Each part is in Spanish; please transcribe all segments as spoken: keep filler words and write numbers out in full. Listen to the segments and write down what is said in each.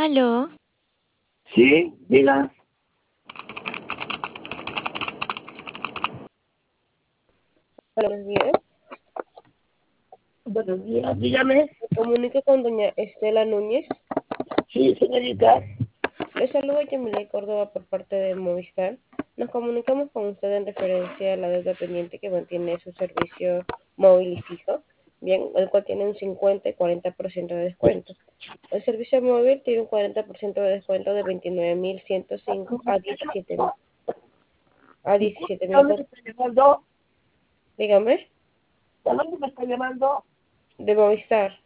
Aló, Sí, diga. Buenos días. Buenos días, dígame. Me comunico con doña Estela Núñez. Sí, señorita. Le saludo a Yamile Córdoba por parte de Movistar. Nos comunicamos con usted en referencia a la deuda pendiente que mantiene su servicio móvil y fijo, bien, el cual tiene un cincuenta y cuarenta por ciento de descuento. El servicio móvil tiene un cuarenta por ciento de descuento de veintinueve mil ciento cinco a diecisiete mil a diecisiete ¿De mil. dónde me está llamando? Dígame, ¿De dónde me está llamando? de Movistar.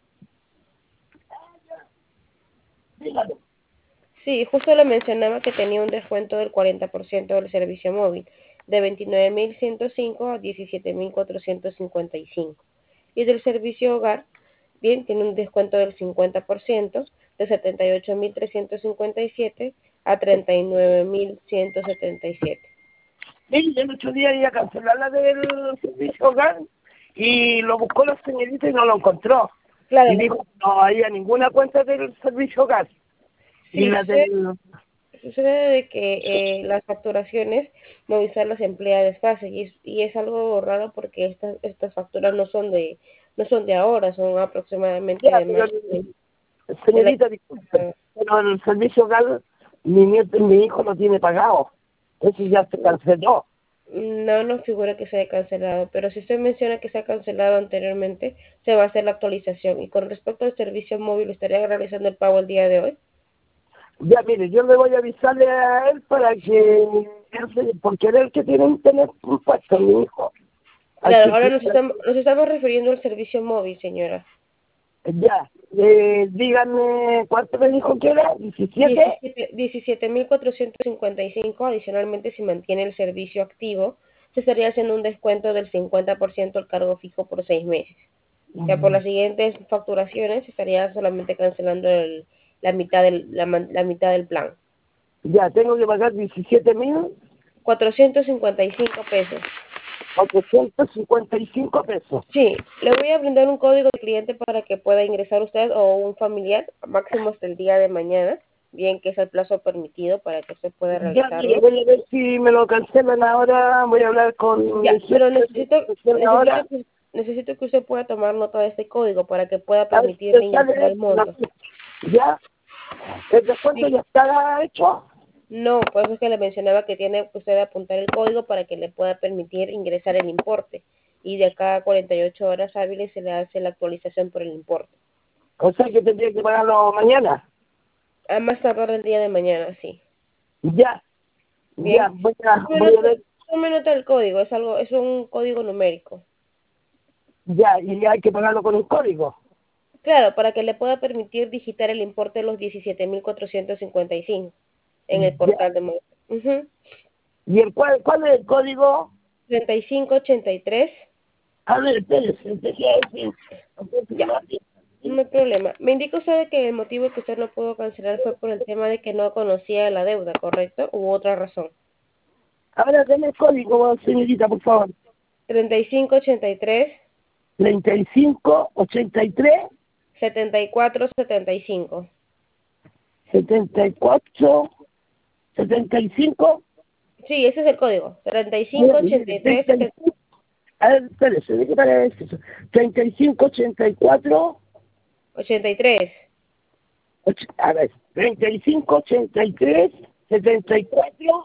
Dígame. Sí, justo le mencionaba que tenía un descuento del cuarenta por ciento del servicio móvil, de veintinueve mil ciento cinco a diecisiete mil cuatrocientos cincuenta y cinco. Y del servicio hogar, bien, tiene un descuento del cincuenta por ciento, de setenta y ocho mil trescientos cincuenta y siete a treinta y nueve mil ciento setenta y siete. Mire, yo el otro día iba a cancelar la del servicio hogar y lo buscó la señorita y no lo encontró. Claro, Y dijo que no había ninguna cuenta del servicio hogar. Y sí, la sucede, del... sucede de que eh, las facturaciones Movistar las emplea desfase y es, y es algo raro porque estas estas facturas no son de no son de ahora, son aproximadamente Ya, de pero, marzo de- del año señorita, disculpe, pasado. pero el servicio hogar mi nieto y mi hijo lo tiene pagado. Eso ya se canceló. No nos figura que se haya cancelado, pero si usted menciona que se ha cancelado anteriormente, se va a hacer la actualización. Y con respecto al servicio móvil, ¿estaría realizando el pago el día de hoy? Ya, mire, yo le voy a avisarle a él para que, él se- porque él es el que tiene que tener un puesto, mi hijo. Al Claro, que ahora nos tiene- estamos, nos estamos refiriendo al servicio móvil, señora. ya, eh, díganme, ¿cuánto me dijo que era? ¿diecisiete? diecisiete mil cuatrocientos cincuenta y cinco, adicionalmente si mantiene el servicio activo, se estaría haciendo un descuento del cincuenta por ciento al cargo fijo por seis meses. O sea, por las siguientes facturaciones estaría solamente cancelando el, la mitad del la, man- la mitad del plan. Ya, tengo que pagar diecisiete mil cuatrocientos cincuenta y cinco pesos. ochocientos cincuenta y cinco pesos. Sí, le voy a brindar un código de cliente para que pueda ingresar usted o un familiar, máximo hasta el día de mañana, bien que es el plazo permitido para que usted pueda Ya, mire, realizarlo. voy a ver si me lo cancelan ahora, voy a hablar con Ya, mi pero jefe necesito, de ahora. necesito que, necesito que usted pueda tomar nota de este código para que pueda A ver si permitirle te ingresar sale, el no monto. sé. Ya, el descuento Sí, ya está hecho. no, por eso es que le mencionaba que tiene que usted apuntar el código para que le pueda permitir ingresar el importe. Y de acá a cuarenta y ocho horas hábiles se le hace la actualización por el importe. O sea que tendría que pagarlo mañana. A más tardar el día de mañana, sí. Ya, ya, Bien. voy a, Tome voy a nota, ver, tome nota del código, es algo, es un código numérico. ya, y hay que pagarlo con un código. Claro, para que le pueda permitir digitar el importe de los diecisiete mil cuatrocientos cincuenta y cinco en el Ya. portal de Mo- Ujú. ¿Y el cuál, cuál es el código? treinta y cinco ochenta y tres. A ver, espérese, déjeme decir. Ya, no hay problema. Me indica usted que el motivo que usted no pudo cancelar fue por el tema de que no conocía la deuda, ¿correcto? ¿U otra razón? Ahora deme el código, señorita, por favor. treinta y cinco ochenta y tres treinta y cinco ochenta y tres setenta y cuatro setenta y cinco. setenta y cuatro setenta y cinco. Sí, ese es el código. treinta y cinco ochenta y tres setenta y cuatro. A ver, espérese, ¿de qué parece eso? treinta y cinco ochenta y cuatro. ochenta y tres. Och- a ver, treinta y cinco ochenta y tres setenta y cuatro.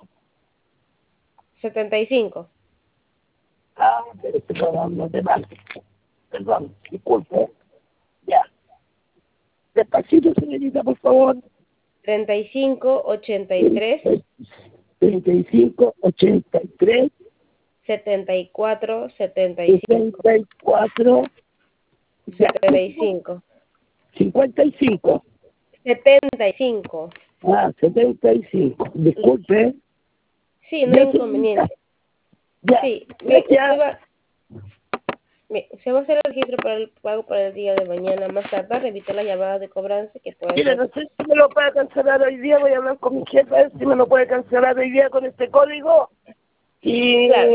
setenta y cinco. Ah, pero este perdón, no te vale. Perdón, disculpe. Ya. Despacito, señorita, por favor. treinta y cinco ochenta y tres treinta y cinco ochenta y tres setenta y cuatro setenta y cinco. setenta y cuatro. Ya. setenta y cinco. cincuenta y cinco. setenta y cinco. Ah, setenta y cinco. Disculpe. Sí, no hay Ya, señorita. inconveniente. Ya. Sí, bien, usted Gracias. va, bien, se va a hacer el registro para el pago para el día de mañana más tarde, evitar las llamadas de cobranza que pueden Mire, ser. no sé si me lo puede cancelar hoy día. Voy a hablar con mi jefe a ver si me lo puede cancelar hoy día con este código. Y Claro,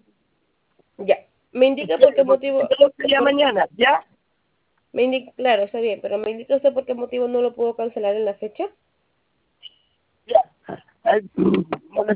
ya. Me indica por qué porque motivo, si todo sería por- mañana, ¿ya? me indica, claro, está bien, pero me indica usted por qué motivo no lo puedo cancelar en la fecha. Ay, mm,